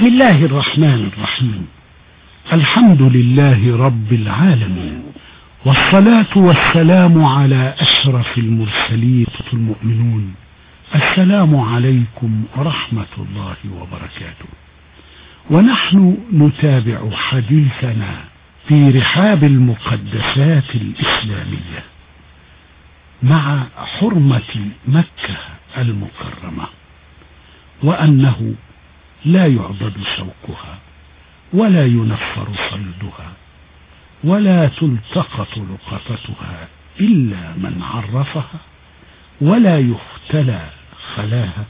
بسم الله الرحمن الرحيم. الحمد لله رب العالمين، والصلاة والسلام على أشرف المرسلين المؤمنون. السلام عليكم ورحمة الله وبركاته. ونحن نتابع حديثنا في رحاب المقدسات الإسلامية مع حرمة مكة المكرمة، وأنه لا يعبد شوكها ولا ينفر صيدها ولا تلتقط لقطتها إلا من عرفها ولا يختلى خلاها.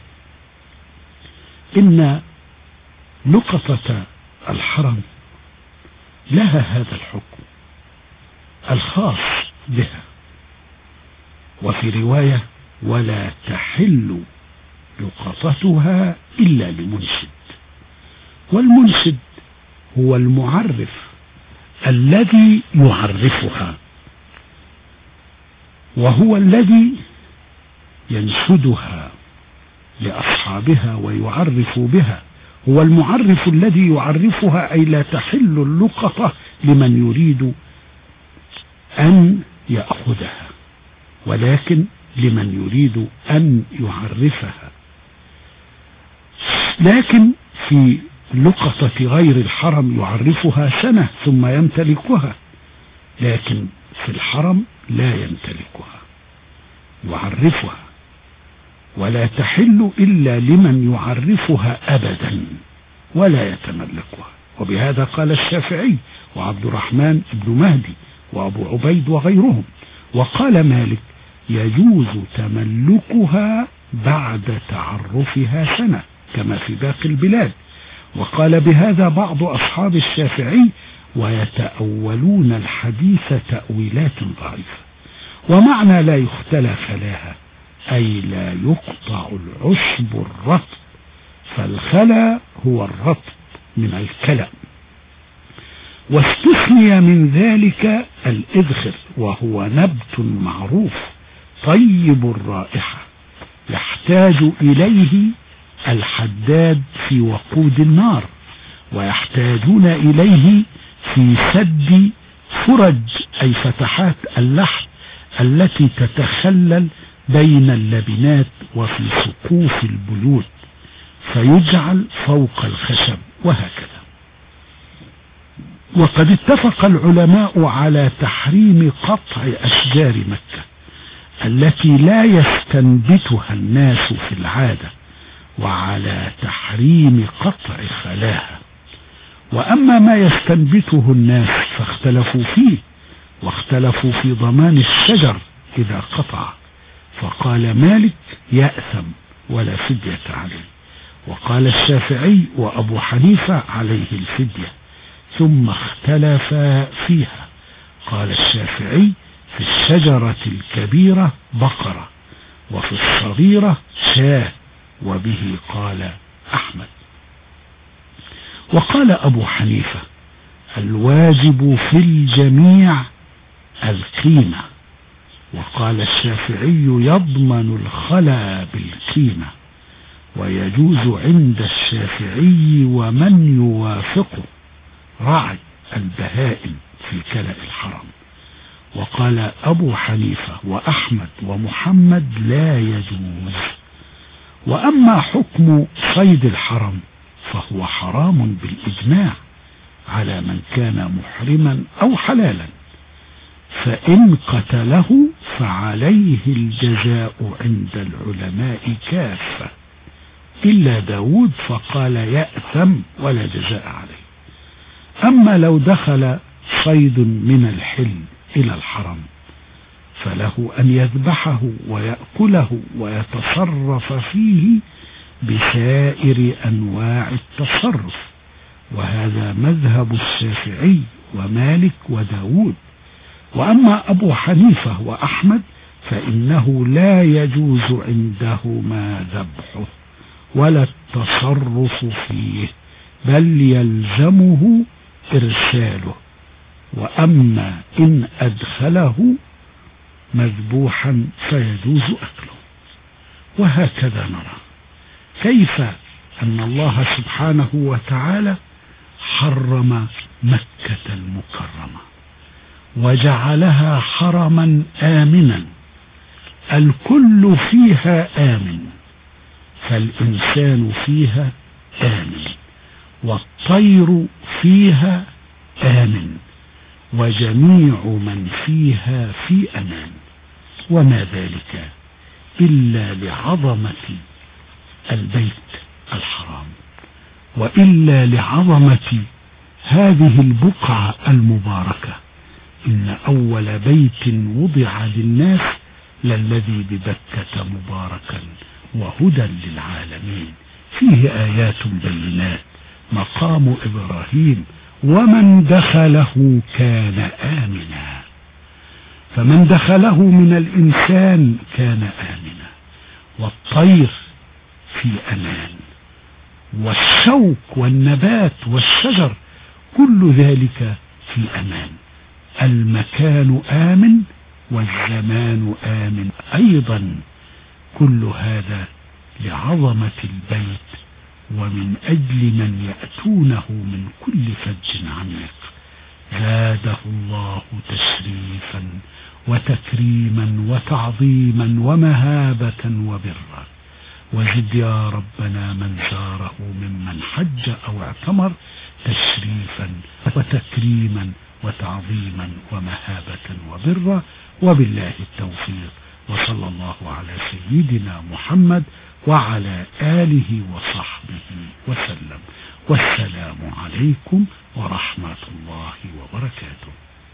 إن لقطة الحرم لها هذا الحكم الخاص بها. وفي رواية: ولا تحل لقطتها إلا لمنشد. والمنشد هو المعرف الذي يعرفها، وهو الذي ينشدها لأصحابها ويعرف بها. هو المعرف الذي يعرفها، أي لا تحل اللقطة لمن يريد أن يأخذها، ولكن لمن يريد أن يعرفها. لكن في لقطة غير الحرم يعرفها سنة ثم يمتلكها، لكن في الحرم لا يمتلكها، يعرفها. ولا تحل إلا لمن يعرفها أبدا ولا يتملكها. وبهذا قال الشافعي وعبد الرحمن بن مهدي وأبو عبيد وغيرهم. وقال مالك: يجوز تملكها بعد تعرفها سنة كما في باقي البلاد. وقال بهذا بعض أصحاب الشافعي: ويتأولون الحديث تأويلات ضعيفة. ومعنى لا يختلى خلاها أي لا يقطع العشب الرطب، فالخلا هو الرطب من الكلأ. واستثني من ذلك الإذخر، وهو نبت معروف طيب الرائحة يحتاج إليه الحداد في وقود النار، ويحتاجون إليه في سد فرج أي فتحات اللحم التي تتخلل بين اللبنات وفي سقوف البيوت، فيجعل فوق الخشب وهكذا. وقد اتفق العلماء على تحريم قطع أشجار مكة التي لا يستنبتها الناس في العادة، وعلى تحريم قطع خلاها. وأما ما يستنبته الناس فاختلفوا فيه، واختلفوا في ضمان الشجر إذا قطع، فقال مالك: يأثم ولا فدية عليه. وقال الشافعي وأبو حنيفة: عليه الفدية. ثم اختلفا فيها. قال الشافعي: في الشجرة الكبيرة بقرة، وفي الصغيرة شاة، وبه قال أحمد. وقال أبو حنيفة: الواجب في الجميع القيمة. وقال الشافعي: يضمن الخلا بالقيمة. ويجوز عند الشافعي ومن يوافقه رعي البهائم في كلأ الحرم. وقال أبو حنيفة وأحمد ومحمد: لا يجوز. وأما حكم صيد الحرم فهو حرام بالإجماع على من كان محرما أو حلالا، فإن قتله فعليه الجزاء عند العلماء كافة، إلا داود فقال: يأثم ولا جزاء عليه. أما لو دخل صيد من الحل إلى الحرم فله أن يذبحه ويأكله ويتصرف فيه بسائر أنواع التصرف، وهذا مذهب الشافعي ومالك وداود. وأما أبو حنيفة وأحمد فإنه لا يجوز عندهما ذبحه ولا التصرف فيه، بل يلزمه إرساله. وأما إن أدخله مذبوحا فيجوز أكله. وهكذا نرى كيف أن الله سبحانه وتعالى حرم مكة المكرمة وجعلها حرما آمنا، الكل فيها آمن، فالإنسان فيها آمن، والطير فيها آمن، وجميع من فيها في أمان، وما ذلك إلا لعظمة البيت الحرام، وإلا لعظمة هذه البقعة المباركة. إن أول بيت وضع للناس للذي ببكة مباركا وهدى للعالمين، فيه آيات بينات، مقام إبراهيم ومن دخله كان آمنا، فمن دخله من الإنسان كان آمنا، والطير في أمان، والشوك والنبات والشجر كل ذلك في أمان، المكان آمن والزمان آمن أيضا، كل هذا لعظمة البيت ومن أجل من يأتونه من كل فج عميق. زاده الله تشريفا وتكريما وتعظيما ومهابة وبرا، وزد يا ربنا من زاره ممن حج أو اعتمر تشريفا وتكريما وتعظيما ومهابة وبرا، وبالله التوفيق، وصلى الله على سيدنا محمد وعلى آله وصحبه وسلم، والسلام عليكم ورحمة الله وبركاته.